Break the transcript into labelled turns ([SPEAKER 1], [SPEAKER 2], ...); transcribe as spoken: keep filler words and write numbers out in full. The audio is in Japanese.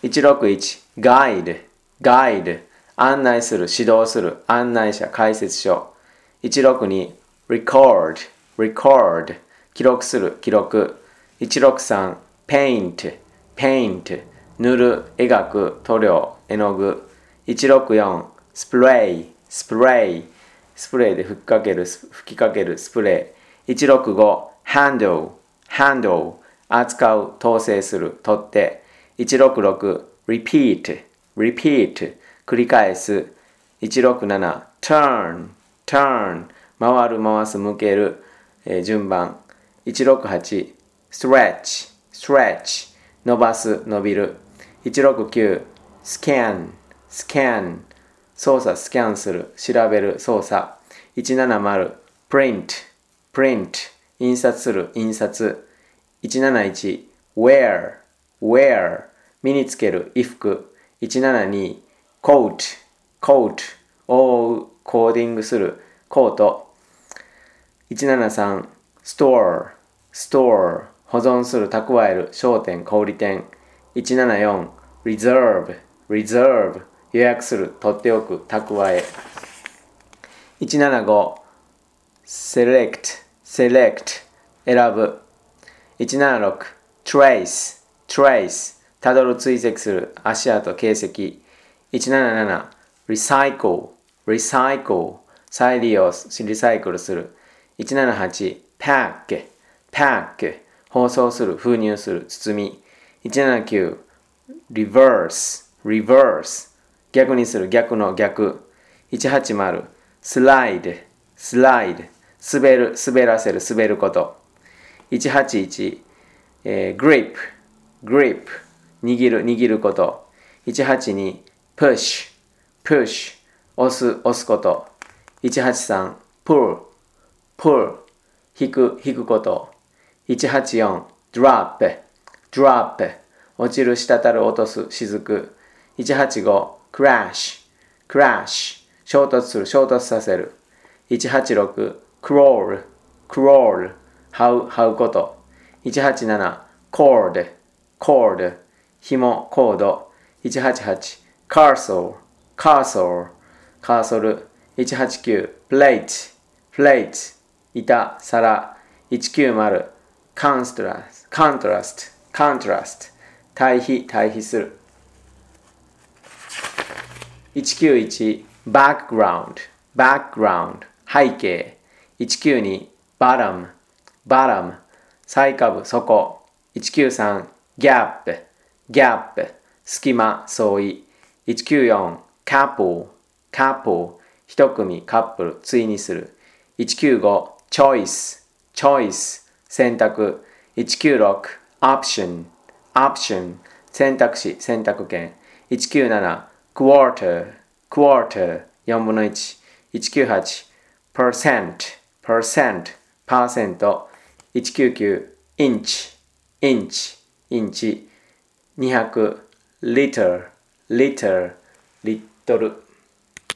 [SPEAKER 1] いちろくいち Guide Guide 案内する指導する案内者解説書いちろくに Record Record 記録する記録いちろくさん Paint Paint 塗る描く塗料絵の具いちろくよん Spray Spray スプレーで吹きかける吹きかけるスプレーいちろくご Handle Handle 扱う統制する取っていちろくろく Repeat Repeat 繰り返すいちろくなな Turn Turn 回る回す向ける、えー、順番いちろくはち Stretch Stretch 伸ばす伸びるいちろくきゅう Scan Scan 操作スキャンする調べる操作いちななまる Print Print 印刷する印刷いちなないち Wear Wear 身につける衣服いちななに Coat Coat 覆うコーディングするコートいちななさん Store Store 保存する蓄える商店小売店いちななよん Reserve Reserve 予約する取っておく蓄えいちななご Select Select 選ぶいちななろく Trace Trace たどる追跡する足跡形跡いちなななな Recycle Recycle 再利用リサイクルするいちななはち Pack Pack 包装する封入する包みいちななきゅう Reverse Reverse 逆にする逆の逆いちはちまる Slide Slide 滑る滑らせる滑ることいちはちいち、えー、Grip Grip 握る握ることいちはちに Push Push 押す押すこといちはちさん Pull Pull 引く引くこといちはちよん Drop Drop 落ちる滴る落とす雫いちはちご Crash Crash 衝突する衝突させるいちはちろく Crawl Crawl 這う這うこといちはちなな Cord Cord 紐コードいちはちはち Castle Castle カーソルいちはちきゅう Plate Plate 板皿いちきゅうまる Contrast Contrast Contrast 対比対比するいちきゅういち Background Background 背景いちきゅうに Bottom Bottom 最下部底いちきゅうさん Gap Gap 隙間相違いちきゅうよん Couple Couple 一組カップル対にするいちきゅうご Choice Choice 選択いちきゅうろく Option Option 選択肢選択権いちきゅうなな Quarter Quarter よんぶんのいちいちきゅうはち Percent Percent パーセントいちきゅうきゅう Inch Inch インチにひゃく Liter Liter リットル